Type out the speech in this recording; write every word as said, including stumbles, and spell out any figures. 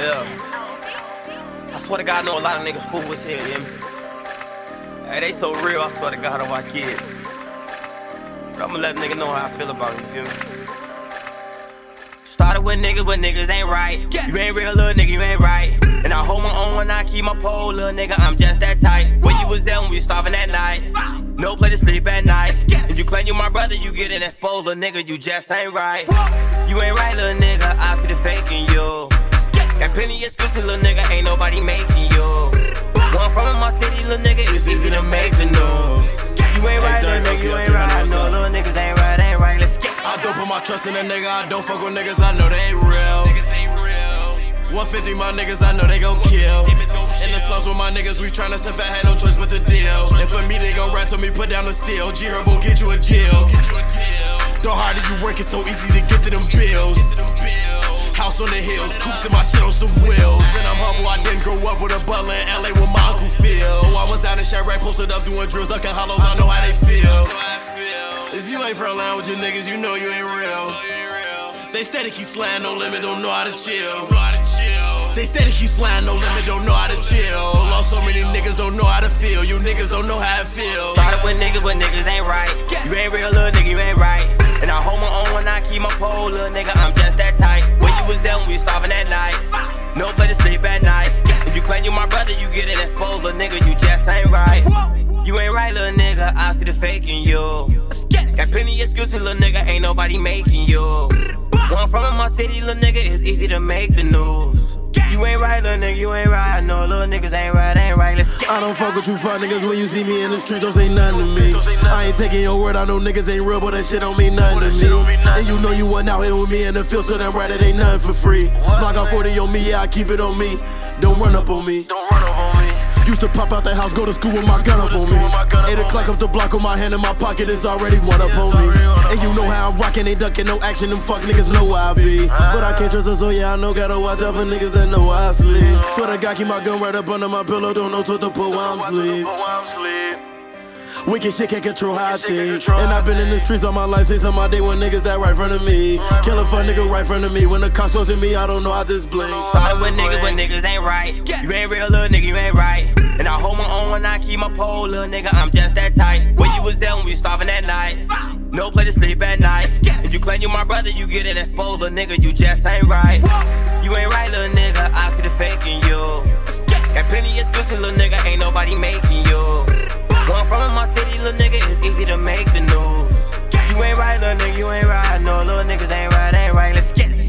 Yeah. I swear to God, I know a lot of niggas fool with here, you hear me? Hey, they so real, I swear to God, on my kid. But I'ma let a nigga know how I feel about it, you feel me? Started with niggas, but niggas ain't right. You ain't real, little nigga, you ain't right. And I hold my own when I keep my pole, little nigga, I'm just that tight. When you was there when we starving at night, no place to sleep at night. And you claim you my brother, you getting exposed, little nigga, you just ain't right. You ain't right, little nigga, I see the fake in you. Got plenty of excuses, little nigga, ain't nobody making you. Going from my city, little nigga, it's easy to make the news. You ain't right, little nigga, you ain't right. No, little niggas ain't right, ain't right, let's get it. I don't put my trust in a nigga, I don't fuck with niggas, I know they ain't real. Niggas ain't real. one fifty my niggas, I know they gon' kill. In the slums with my niggas, we tryna survive, had no choice but to deal. And for me, they gon' rat to me, put down the steel. G-Herbo, get you a deal. The harder you work, it's so easy to get to them bills. House on the hills, coops in my shit on some wheels. And I'm humble, I didn't grow up with a butler in L A with my Uncle Phil. I was out in Chirac, posted up doing drills, ducking hollows, I know how they feel. If you ain't front line with your niggas, you know you ain't real. They steady keep sliding, no limit, don't know how to chill. They steady keep sliding, no limit, don't know how to chill. Lost so many niggas, don't know how to feel. You niggas don't know how it feels. Started with niggas, but niggas ain't right. You ain't real, little nigga, you ain't right. And I hold my own when I keep my pole, little nigga, I'm just that tight. When you was there when we starving at night, no place to sleep at night. If you claim you my brother, you get it exposed, little nigga, you just ain't right. You ain't right, little nigga, I see the fake in you. Got plenty of excuses, little nigga, ain't nobody making you. Going from my city, little nigga, it's easy to make the news. You ain't right, little nigga, you ain't right. I know little niggas ain't right, ain't right, let's get it. I don't fuck with you fuck niggas when you see me in the streets, don't say nothing to me. I ain't taking your word, I know niggas ain't real, but that shit don't mean nothing to me. And you know you wasn't out here with me in the field, so that right, it ain't nothing for free. Block out forty on me, yeah, I keep it on me. Don't run up on me. Don't run up on me. Used to pop out the house, go to school with my gun up on me. Eight o'clock up the block with my hand in my pocket, it's already one up on me. And you know how I'm rockin', ain't duckin' no action, them fuck niggas know where I be. But I can't trust her, so yeah, I know, gotta watch out for niggas that know where I sleep. Swear to God, keep my gun right up under my pillow, don't know what to put while I'm sleep. Wicked shit can't control how I think. And I've been in the streets all my life, since on my day when niggas that right in front of me. Kill a fuck nigga right in front of me. When the cops was in me, I don't know, I just blink. Started with niggas, but niggas ain't right. You ain't real, little nigga, you ain't right. And I hold my own when I keep my pole, little nigga, I'm just that tight. When you was there when we starving at night, no place to sleep at night. If you claim you my brother, you get it exposed, little nigga, you just ain't right. You ain't right, little nigga, I see the fake in you. Got plenty of excuses, little nigga, ain't nobody making you. Going from my city, little nigga, it's easy to make the news. You ain't right, little nigga, you ain't right. I know little niggas ain't right, ain't right, let's get it.